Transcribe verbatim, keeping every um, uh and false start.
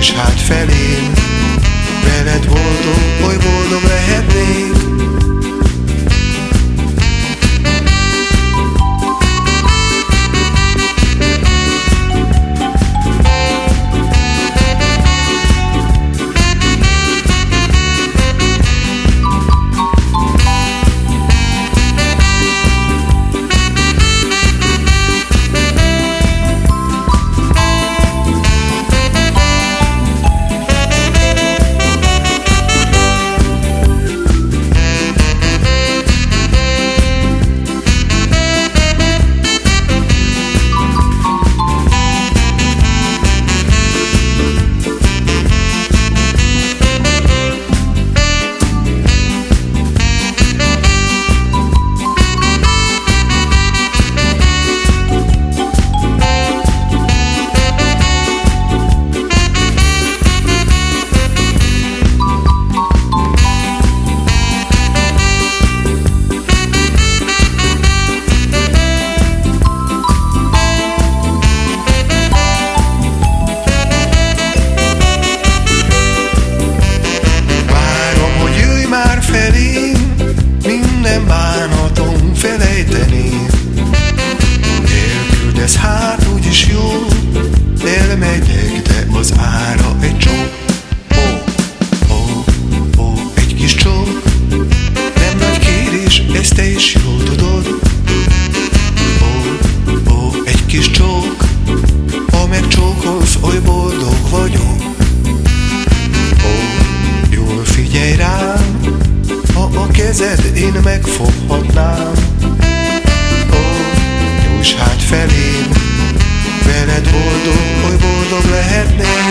nyújts hát felém, veled boldog, oly boldog lehetnék. Minden bánatom felejteném, elküldesz hát úgyis jó, elmegyek, de az ára egy csók. Ó, ó, ó, egy kis csók, nem nagy kérés, ezt te is jól tudod. Ó, ó, egy kis csók, ha megcsókolsz, oly boldog vagyok. Ó, jól figyelj rám, ha a kezed én megfoghatnám. Ó, nyújts hát felém, veled boldog, oly boldog lehetnék.